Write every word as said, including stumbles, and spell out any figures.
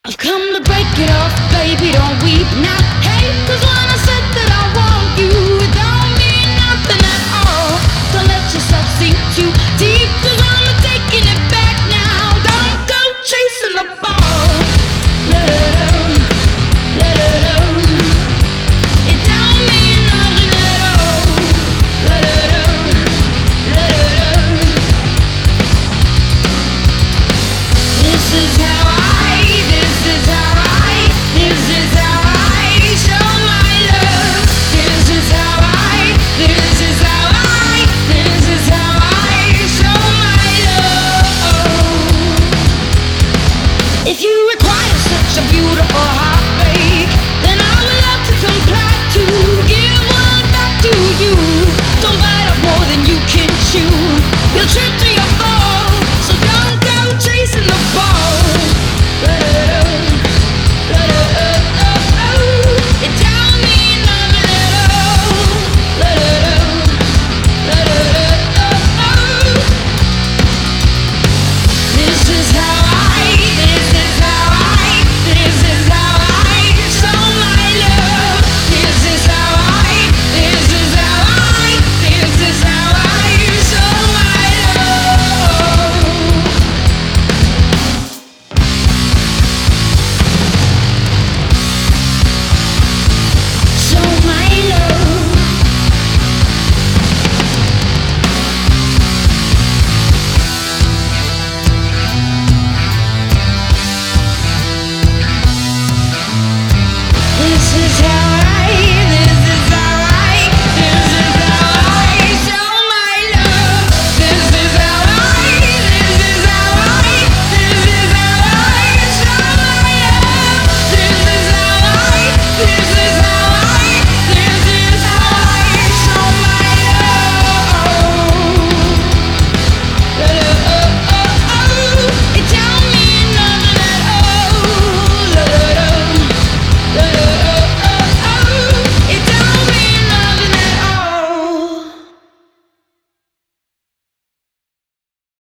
I've come to break it off, baby, don't weep now. Hey, 'cause when I said that I want you, it don't mean nothing at all. Don't let yourself sink too deep, 'cause I'm taking it back now. Don't go chasing the ball. Let it out, let it out. It don't mean nothing at all. Let it out, let it out. This is how I This is how I, this is how I show my love. This is how I, this is how I, this is how I show my love. If you require such a beautiful heart,